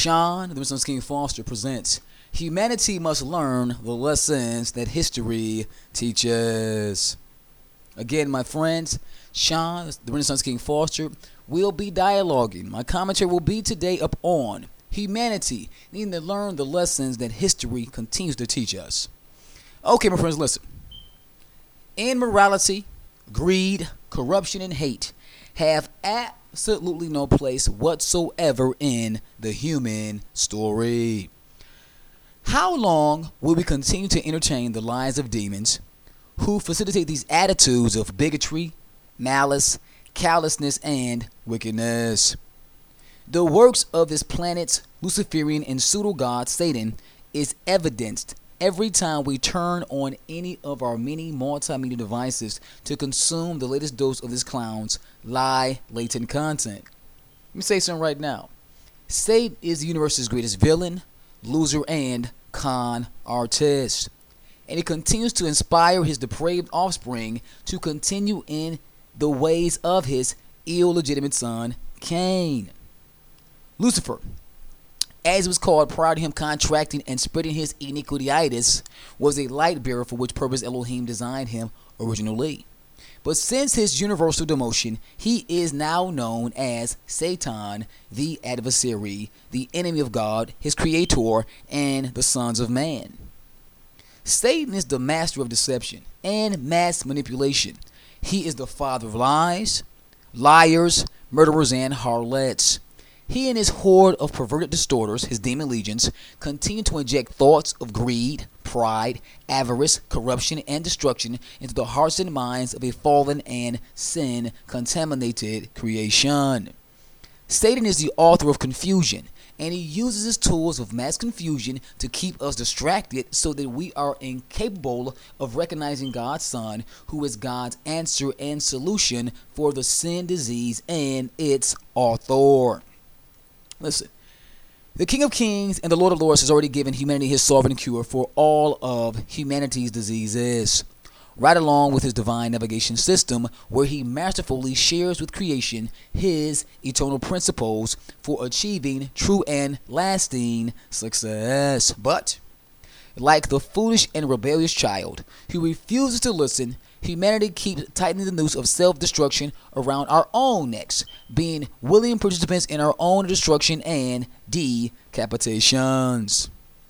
Sean, the Renaissance King Foster presents Humanity Must Learn the Lessons That History Teaches. Again, my friends, Sean, the Renaissance King Foster, will be dialoguing. My commentary will be today upon humanity needing to learn the lessons that history continues to teach us. Okay, my friends, listen. Immorality, greed, corruption, and hate have absolutely no place whatsoever in the human story. How long will we continue to entertain the lies of demons who facilitate these attitudes of bigotry, malice, callousness, and wickedness? The works of this planet's Luciferian and pseudo-god Satan is evidenced every time we turn on any of our many multimedia devices to consume the latest dose of this clown's latent content. Let me say something right now. Satan is the universe's greatest villain, loser, and con artist. And he continues to inspire his depraved offspring to continue in the ways of his illegitimate son, Cain. Lucifer, as it was called prior to him contracting and spreading his iniquityitis, was a light bearer for which purpose Elohim designed him originally. But since his universal demotion, he is now known as Satan, the adversary, the enemy of God, his creator, and the sons of man. Satan is the master of deception and mass manipulation. He is the father of lies, liars, murderers, and harlots. He and his horde of perverted distorters, his demon legions, continue to inject thoughts of greed, pride, avarice, corruption, and destruction into the hearts and minds of a fallen and sin-contaminated creation. Satan is the author of confusion, and he uses his tools of mass confusion to keep us distracted so that we are incapable of recognizing God's Son, who is God's answer and solution for the sin disease and its author. Listen, the King of Kings and the Lord of Lords has already given humanity his sovereign cure for all of humanity's diseases, right along with his divine navigation system, where he masterfully shares with creation his eternal principles for achieving true and lasting success. But, like the foolish and rebellious child who refuses to listen, humanity keeps tightening the noose of self-destruction around our own necks, being willing participants in our own destruction and decapitations.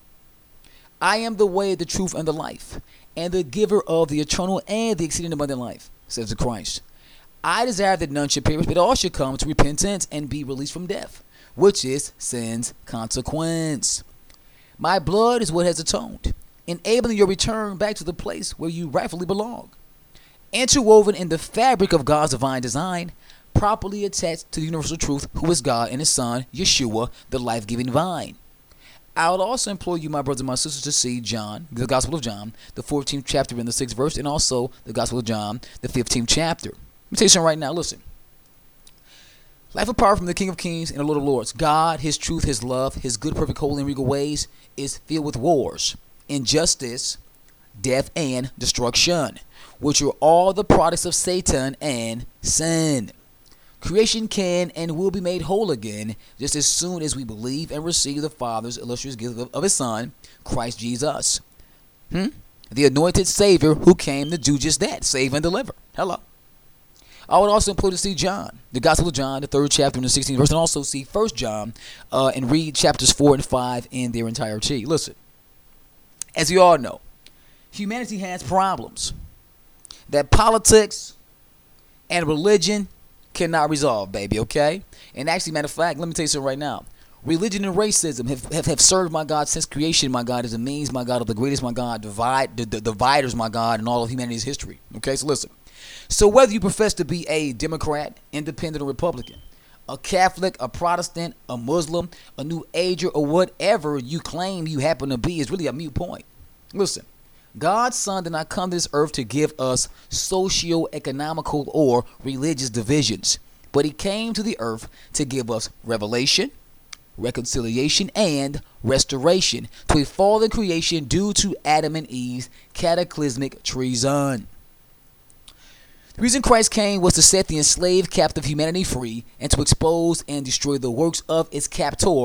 I am the way, the truth, and the life, and the giver of the eternal and the exceeding abundant life, says the Christ. I desire that none should perish, but all should come to repentance and be released from death, which is sin's consequence. My blood is what has atoned, enabling your return back to the place where you rightfully belong. Interwoven in the fabric of God's divine design, properly attached to the universal truth, who is God and his Son, Yeshua, the life-giving vine. I would also implore you, my brothers and my sisters, to see John, the Gospel of John, the 14th chapter and the 6th verse, and also the Gospel of John, the 15th chapter. Let me tell you something right now. Listen. Life apart from the King of Kings and the Lord of Lords, God, his truth, his love, his good, perfect, holy, and regal ways, is filled with wars, injustice, death, and destruction, which are all the products of Satan and sin. Creation can and will be made whole again just as soon as we believe and receive the Father's illustrious gift of his Son, Christ Jesus. The anointed Savior who came to do just that, save and deliver. Hello. I would also implore you to see John, the Gospel of John, the 3rd chapter and the 16th verse, and also see 1 John and read chapters 4 and 5 in their entirety. Listen, as you all know, humanity has problems that politics and religion cannot resolve, baby, okay? And actually, matter of fact, let me tell you something right now. Religion and racism have served my God since creation, my God, as a means, my God, of the greatest, my God, dividers, my God, in all of humanity's history. Okay, so listen. So whether you profess to be a Democrat, Independent, or Republican, a Catholic, a Protestant, a Muslim, a New Ager, or whatever you claim you happen to be is really a moot point. Listen. God's Son did not come to this earth to give us socio-economical or religious divisions, but he came to the earth to give us revelation, reconciliation, and restoration to a fallen creation due to Adam and Eve's cataclysmic treason. The reason Christ came was to set the enslaved captive humanity free and to expose and destroy the works of its captor,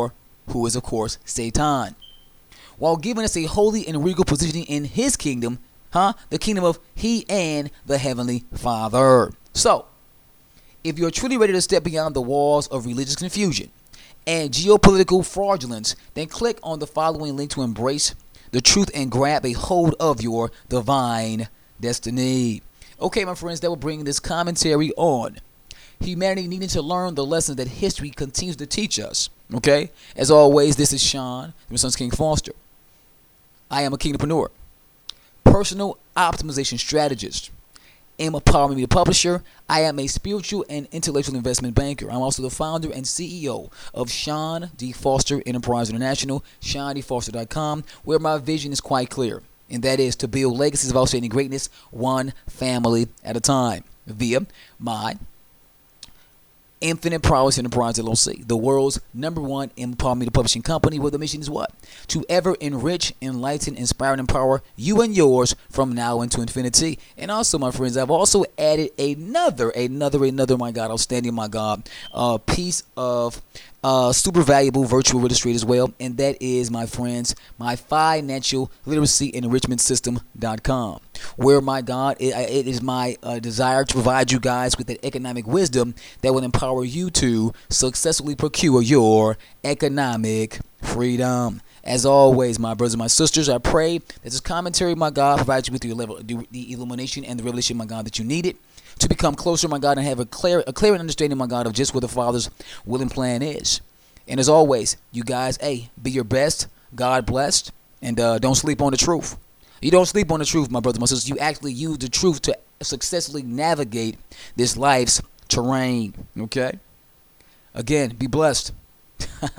who is, of course, Satan, while giving us a holy and regal positioning in his kingdom, the kingdom of he and the Heavenly Father. So, if you're truly ready to step beyond the walls of religious confusion and geopolitical fraudulence, then click on the following link to embrace the truth and grab a hold of your divine destiny. Okay, my friends, that will bring this commentary on humanity needing to learn the lessons that history continues to teach us. Okay? As always, this is Sean, the Sons King Foster. I am a kingdompreneur, personal optimization strategist, Empower Media publisher. I am a spiritual and intellectual investment banker. I'm also the founder and CEO of Sean D. Foster Enterprise International, SeanDFoster.com, where my vision is quite clear, and that is to build legacies of outstanding greatness, one family at a time, via my Infinite Prowess Enterprise LLC, the world's #1 Empower Media publishing company, where the mission is what? To ever enrich, enlighten, inspire, and empower you and yours from now into infinity. And also, my friends, I've also added another, my God, outstanding, my God, piece of super valuable virtual real estate as well, and that is, my friends, my financial literacy enrichment system.com, where, my God, it is my desire to provide you guys with that economic wisdom that will empower you to successfully procure your economic freedom. As always, my brothers and my sisters, I pray that this commentary, my God, provides you with the illumination and the revelation, my God, that you needed to become closer, my God, and have a clear understanding, my God, of just what the Father's will and plan is. And as always, you guys, be your best, God blessed, and don't sleep on the truth. You don't sleep on the truth, my brothers and my sisters. You actually use the truth to successfully navigate this life's terrain, okay? Again, be blessed.